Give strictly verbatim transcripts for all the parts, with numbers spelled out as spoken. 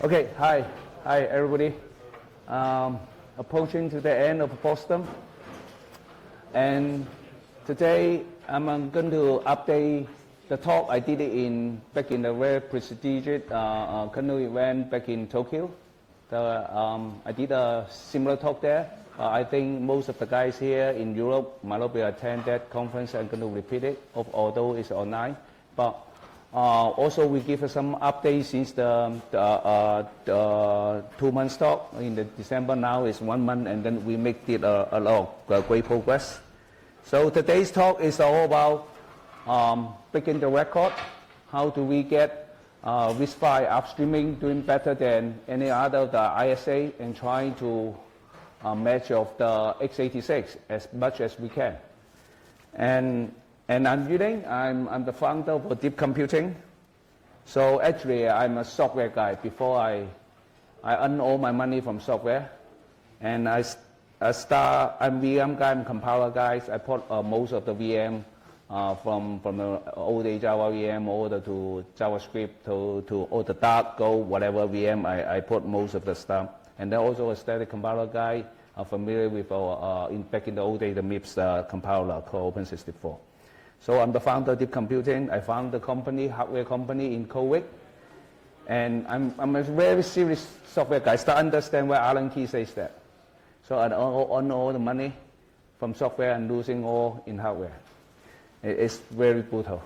Okay, hi, hi everybody. Um, approaching to the end of Boston, and today I'm um, going to update the talk I did in back in the very prestigious uh, uh, canoe event back in Tokyo. The, um, I did a similar talk there. Uh, I think most of the guys here in Europe might not be attend that conference. I'm going to repeat it, although it's online. But uh, also we give some updates since the, the, uh, the two months talk in the December. Now is one month, and then we make it a, a lot of uh, great progress. So today's talk is all about um, breaking the record. How do we get uh, RISC-V upstreaming doing better than any other of the I S A, and trying to uh, match of the x eighty-six as much as we can. And and I'm Yuding. I'm I'm the founder of Deep Computing. So actually, I'm a software guy. Before I I earn all my money from software, and I. I start, I'm V M guy, I'm compiler guys. I put uh, most of the V M uh, from from the old day Java V M over to JavaScript to, to all the Dart, Go, whatever V M, I, I put most of the stuff. And then also a static compiler guy, uh, familiar with our, uh, in, back in the old day, the MIPS uh, compiler called Open sixty-four. So I'm the founder of Deep Computing. I found the company, hardware company in Cowick. And I'm, I'm a very serious software guy. I start to understand why Allen Key says that. So I earn all the money from software and losing all in hardware. It's very brutal.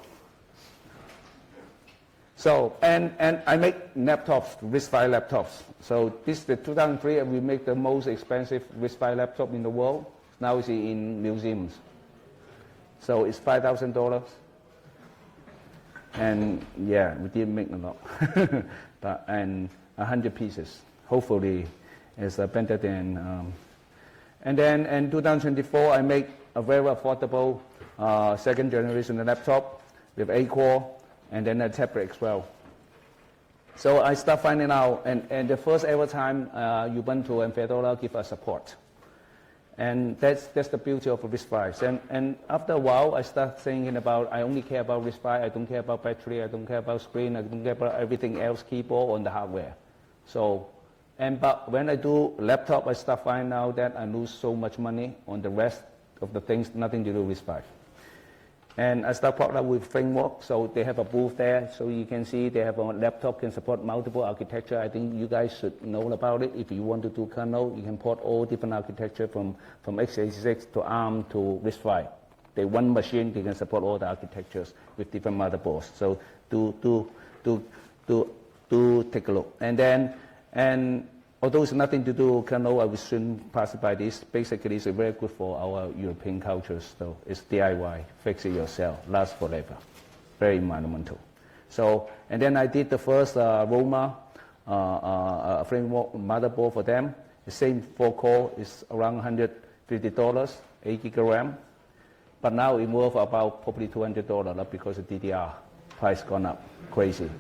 So, and, and I make laptops, RISC-V laptops. So this is the two thousand three, we make the most expensive RISC-V laptop in the world. Now it's in museums. So it's five thousand dollars. And yeah, we didn't make a lot. but, and one hundred pieces. Hopefully it's better than, um, and then in two thousand twenty-four, I make a very affordable uh, second generation laptop with eight core, and then a tablet as well. So I start finding out, and, and the first ever time uh, Ubuntu and Fedora give us support. And that's, that's the beauty of RISC-V. And, and after a while, I start thinking about, I only care about RISC-V, I don't care about battery, I don't care about screen, I don't care about everything else, keyboard on the hardware. So, And but when I do laptop, I start finding out that I lose so much money on the rest of the things, nothing to do with RISC-V. And I start partner with Framework, so they have a booth there, so you can see they have a laptop can support multiple architecture. I think you guys should know about it. If you want to do kernel, you can port all different architecture from, from x eighty-six to ARM to RISC-V. They one machine, they can support all the architectures with different motherboards. So do, do, do, do, do take a look. And then, And although it's nothing to do with kernel, I will soon pass it by this. Basically, it's very good for our European cultures, though. It's D I Y, fix it yourself, lasts forever. Very monumental. So, and then I did the first uh, Roma uh, uh, framework motherboard for them. The same four core is around one hundred fifty dollars, eight gig RAM. But now it's worth about probably two hundred dollars because the D D R price gone up crazy.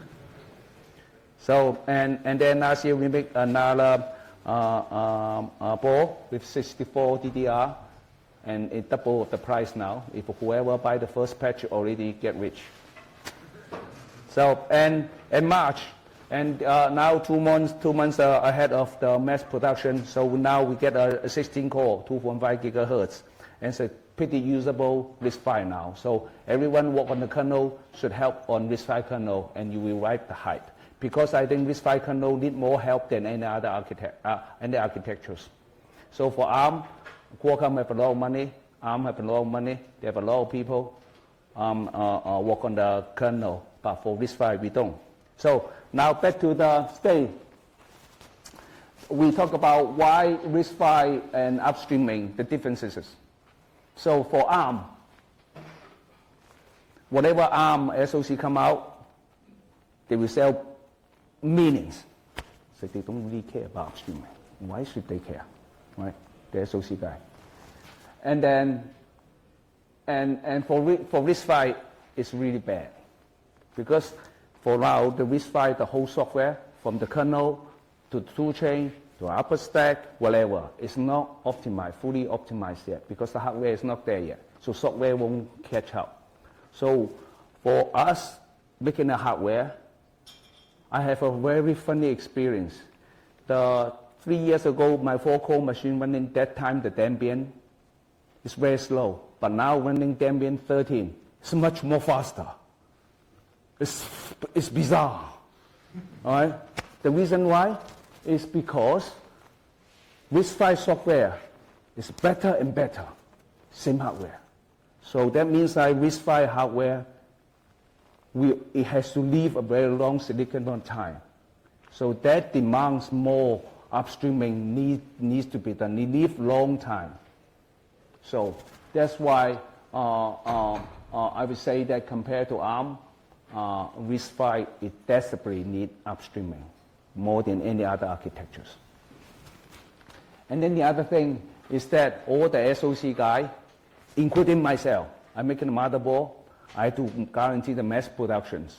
So, and, and then last year we make another uh, um, uh, board with sixty-four D D R, and it double the price now. If whoever buy the first patch already get rich. So, and in March, and uh, now two months, two months uh, ahead of the mass production, so now we get a, a sixteen core, two point five gigahertz, and it's a pretty usable RISC-V now. So everyone work on the kernel should help on RISC-V kernel, and you will write the hype. Because I think RISC-V kernel need more help than any other architect, uh, any architectures. So for ARM, Qualcomm have a lot of money, ARM have a lot of money, they have a lot of people um, uh, uh, work on the kernel, but for RISC-V we don't. So now back to the stage. We talk about why RISC-V and upstreaming, the differences. So for ARM, whatever ARM S O C come out, they will sell millions. So they don't really care about upstreaming. Why should they care, right? The S O C guy. And then, and, and for, for RISC-V, it's really bad. Because for now, the RISC-V, the whole software, from the kernel to the toolchain, to upper stack, whatever, is not optimized, fully optimized yet, because the hardware is not there yet. So software won't catch up. So for us, making the hardware, I have a very funny experience. The three years ago, my four-core machine running that time, the Debian, is very slow. But now running Debian thirteen, it's much more faster. It's, it's bizarre. All right? The reason why is because RISC-V software is better and better, same hardware. So that means that RISC-V hardware, we, it has to live a very long silicon runtime. So that demands more upstreaming need, needs to be done. It lives long time. So that's why uh, uh, uh, I would say that compared to ARM, uh, RISC-V, it desperately needs upstreaming more than any other architectures. And then the other thing is that all the S O C guys, including myself, I'm making a motherboard, I have to guarantee the mass productions.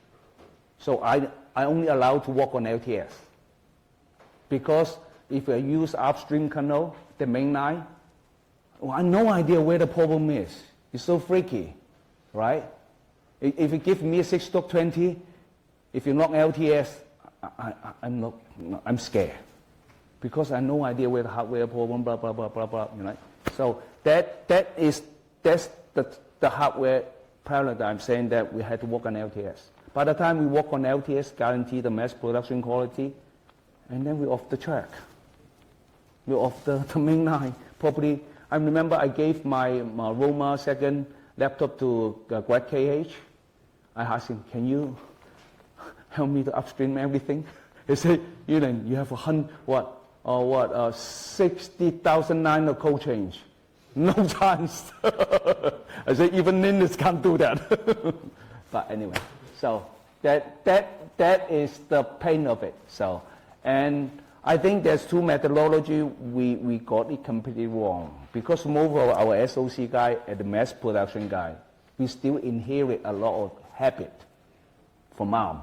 So I, I only allowed to work on L T S. Because if I use upstream kernel, the mainline, well, I have no idea where the problem is. It's so freaky, right? If you give me a six dot twenty, if you knock L T S, I, I, I'm, not, I'm scared. Because I have no idea where the hardware problem, blah, blah, blah, blah, blah, you know. So that, that is, that's the, the hardware paradigm saying that we had to work on L T S. By the time we work on L T S, guarantee the mass production quality, and then we're off the track. We're off the, the main line. Probably, I remember I gave my, my Roma second laptop to uh, Greg K H. I asked him, can you help me to upstream everything? He said, Yuling, you have a hundred, what, uh, what, uh, sixty thousand line of code change. No chance. I said, even Linux can't do that. But anyway, so that, that, that is the pain of it. So, and I think there's two methodology we, we got it completely wrong. Because most of our S O C guy and the mass production guy, we still inherit a lot of habit from ARM,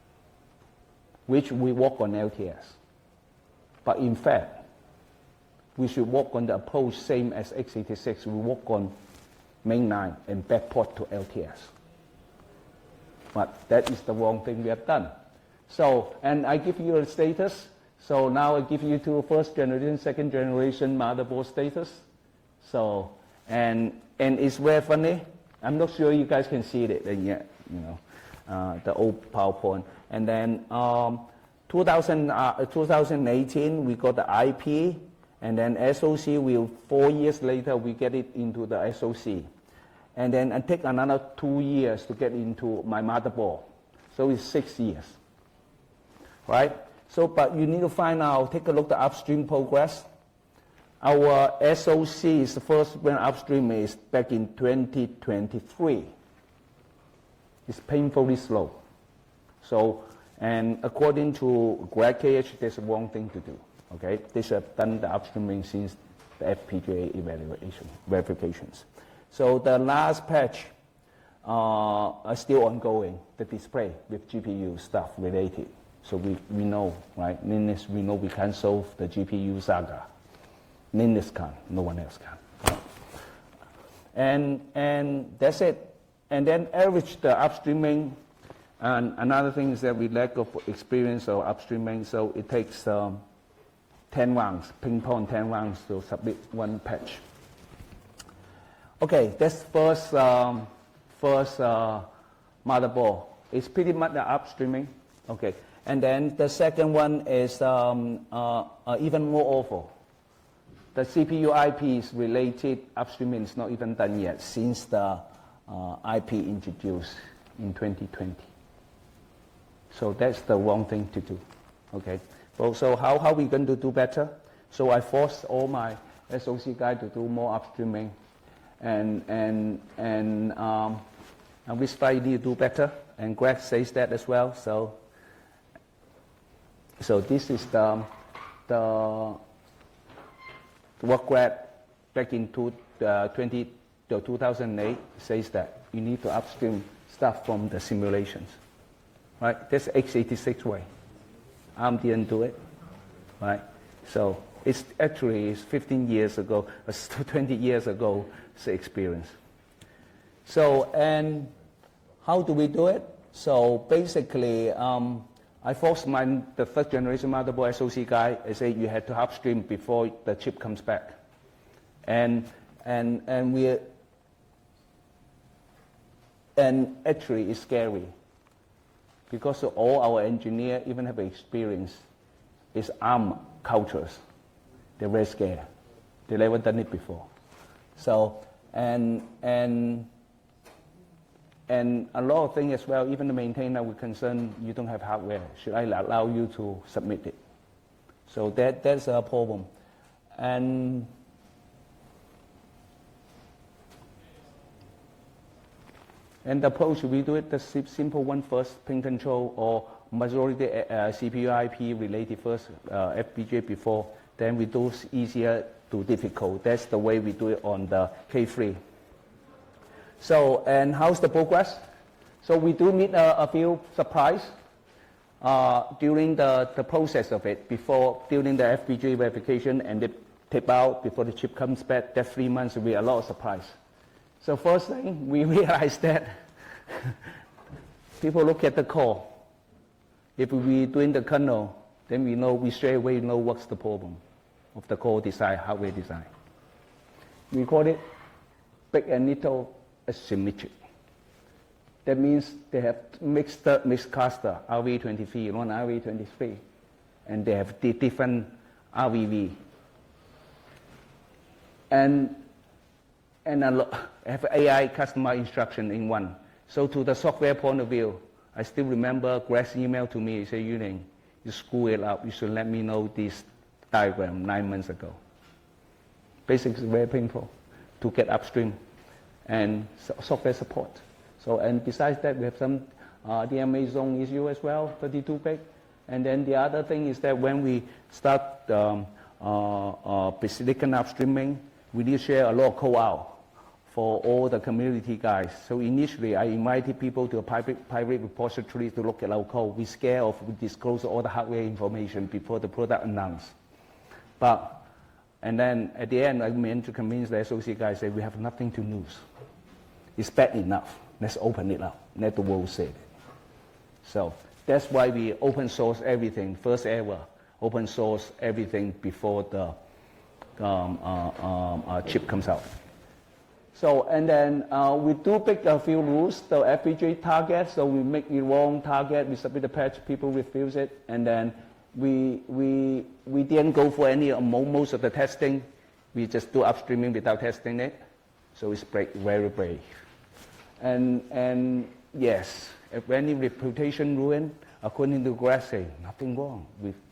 which we work on L T S. But in fact, we should work on the approach same as x eighty-six. We work on mainline and backport to L T S. But that is the wrong thing we have done. So, and I give you a status. So now I give you two first generation, second generation motherboard status. So, and and it's very funny. I'm not sure you guys can see it yet, you know, uh, the old PowerPoint. And then um, two thousand, uh, twenty eighteen, we got the I P, and then S O C, will, four years later, we get it into the S O C. And then it take another two years to get into my motherboard. So it's six years, right? So, but you need to find out, take a look at the upstream progress. Our S O C is the first when upstream is back in twenty twenty-three. It's painfully slow. So, and according to Greg K H, there's a wrong thing to do. Okay, they should have done the upstreaming since the F P G A evaluation verifications. So the last patch uh, are still ongoing. The display with G P U stuff related. So we, we know, right? Linux, we know we can solve the G P U saga. Linux can, no one else can. And, and that's it. And then average the upstreaming. And another thing is that we lack of experience of upstreaming, so it takes um, ten rounds, ping pong ten rounds to submit one patch. Okay, that's first, um, first uh, motherboard. It's pretty much the upstreaming. Okay. And then the second one is um, uh, uh, even more awful. The C P U I Ps related upstreaming is not even done yet since the uh, I P introduced in twenty twenty. So that's the wrong thing to do. Okay. Well, so how how we going to do better? So I forced all my S O C guys to do more upstreaming, and and and um, and we try to do better. And Greg says that as well. So. So this is the, the what Greg back in two, uh, twenty, two thousand eight says that you need to upstream stuff from the simulations, right? That's x eighty-six way. ARM didn't do it, right? So it's actually it's fifteen years ago, twenty years ago, it's the experience. So, and how do we do it? So basically, um, I forced my, the third generation motherboard S O C guy, I say you had to upstream before the chip comes back. And, and, and, we, and actually it's scary because all our engineers even have experience. It's ARM cultures. They're very scared. They never done it before. So, and, and, and a lot of things as well, even the maintainer will concern you don't have hardware. Should I allow you to submit it? So that, that's a problem. And And the approach, we do it the simple one first, pin control or majority uh, C P U I P related first, uh, F P G A before, then we do easier to difficult. That's the way we do it on the K three. So, and how's the progress? So we do meet a, a few surprises uh, during the, the process of it, before, during the F P G A verification and the tape out before the chip comes back, that three months will be a lot of surprise. So first thing, we realized that people look at the core. If we doing the kernel, then we know, we straight away know what's the problem of the core design, hardware design. We call it big and little asymmetry. That means they have mixed, mixed cluster, R V twenty-three, one R V twenty-three, and they have the different R V V. And and have A I customer instruction in one. So to the software point of view, I still remember Greg's email to me, he said, Yuling, you screw it up, you should let me know this diagram nine months ago. Basically, very painful to get upstream and software support. So, and besides that, we have some uh, D M A zone issue as well, thirty-two bit. And then the other thing is that when we start um, uh, uh, silicon upstreaming, we need to share a lot of code out for all the community guys. So initially, I invited people to a private, private repository to look at our code. We scare off, we disclose all the hardware information before the product announced. But, and then at the end, I meant to convince the S O C guys that we have nothing to lose. It's bad enough. Let's open it up. Let the world say it. So that's why we open source everything, first ever, open source everything before the um, uh, um, uh, chip comes out. So, and then uh, we do pick a few rules, the F P G A target, so we make the wrong target, we submit the patch, people refuse it, and then we, we, we didn't go for any, most of the testing, we just do upstreaming without testing it, so it's break, very brave. And, and yes, if any reputation ruin, according to Greg say, nothing wrong with